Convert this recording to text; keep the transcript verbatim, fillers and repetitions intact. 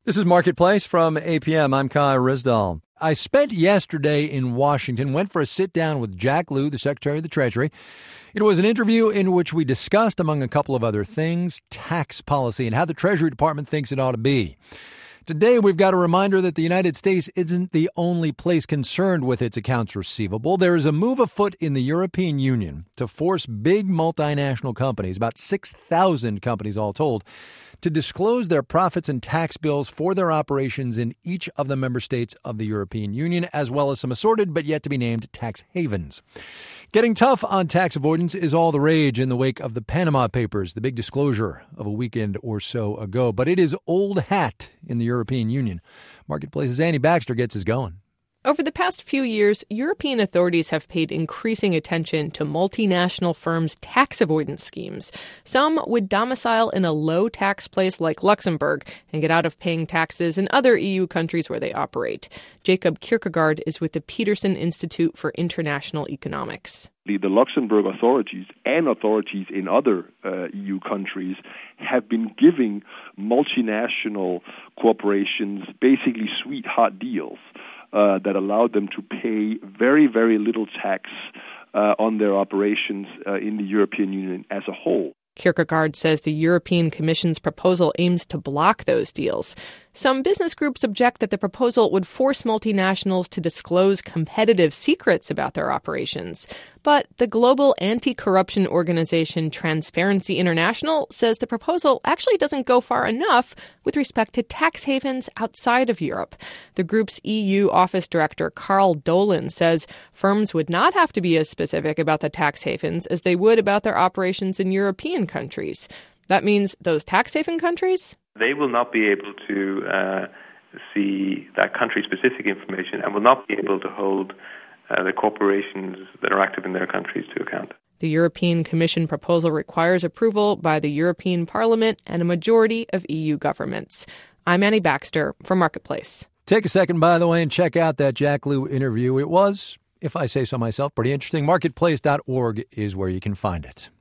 This is Marketplace from A P M. I'm Kai Rizdal. I spent yesterday in Washington, went for a sit-down with Jack Lew, the Secretary of the Treasury. It was an interview in which we discussed, among a couple of other things, tax policy and how the Treasury Department thinks it ought to be. Today, we've got a reminder that the United States isn't the only place concerned with its accounts receivable. There is a move afoot in the European Union to force big multinational companies, about six thousand companies all told, to disclose their profits and tax bills for their operations in each of the member states of the European Union, as well as some assorted but yet to be named tax havens. Getting tough on tax avoidance is all the rage in the wake of the Panama Papers, the big disclosure of a weekend or so ago. But it is old hat in the European Union. Marketplace's Annie Baxter gets us going. Over the past few years, European authorities have paid increasing attention to multinational firms' tax avoidance schemes. Some would domicile in a low-tax place like Luxembourg and get out of paying taxes in other E U countries where they operate. Jacob Kierkegaard is with the Peterson Institute for International Economics. The, the Luxembourg authorities and authorities in other uh, E U countries have been giving multinational corporations basically sweet-hot deals Uh, that allowed them to pay very, very little tax uh, on their operations uh, in the European Union as a whole. Kierkegaard says the European Commission's proposal aims to block those deals. Some business groups object that the proposal would force multinationals to disclose competitive secrets about their operations. But the global anti-corruption organization Transparency International says the proposal actually doesn't go far enough with respect to tax havens outside of Europe. The group's E U office director, Carl Dolan, says firms would not have to be as specific about the tax havens as they would about their operations in European countries. That means those tax haven countries? They will not be able to uh, see that country-specific information and will not be able to hold uh, the corporations that are active in their countries to account. The European Commission proposal requires approval by the European Parliament and a majority of E U governments. I'm Annie Baxter for Marketplace. Take a second, by the way, and check out that Jack Lew interview. It was, if I say so myself, pretty interesting. Marketplace dot org is where you can find it.